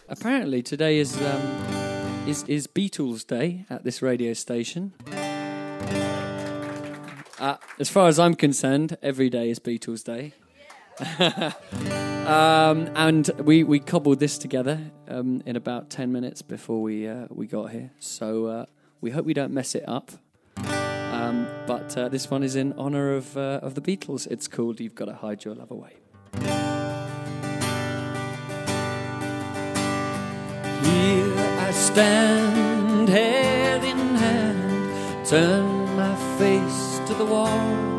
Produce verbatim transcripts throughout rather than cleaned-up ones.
Apparently today is um, is is Beatles Day at this radio station. Uh, as far as I'm concerned, every day is Beatles Day. um, and we, we cobbled this together um, in about ten minutes before we uh, we got here. So uh, we hope we don't mess it up. Um, but uh, this one is in honour of uh, of the Beatles. It's called "You've Got to Hide Your Love Away." Here I stand, head in hand, turn my face to the wall.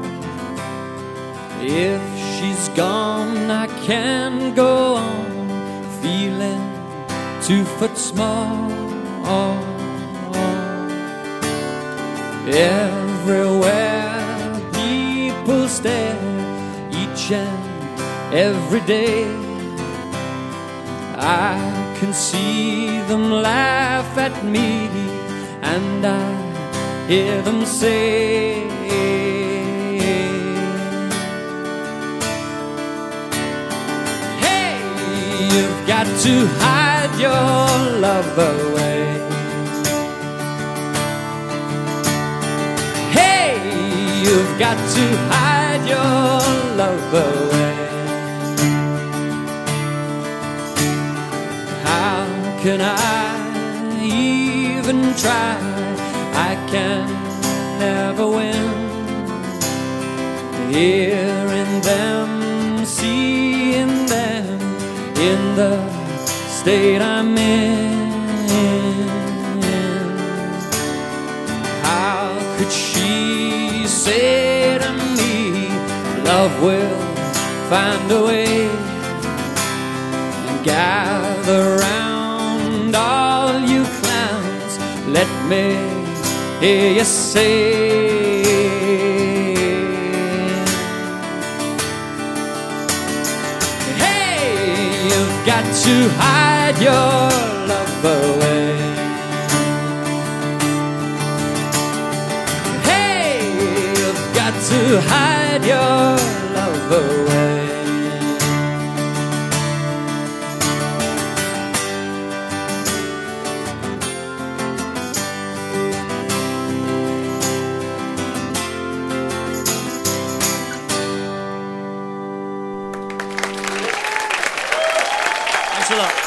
If she's gone, I can go on, feeling two foot small. Everywhere people stare, each and every day. I can see them laugh at me, and I hear them say, hey, you've got to hide your love away. Hey, you've got to hide your love away. Can I even try? I can never win. Hearing them, seeing them in the state I'm in. How could she say to me, love will find a way? Gather round all you clowns, let me hear you say, hey, you've got to hide your love away. Hey, you've got to hide your love away. Thanks a lot.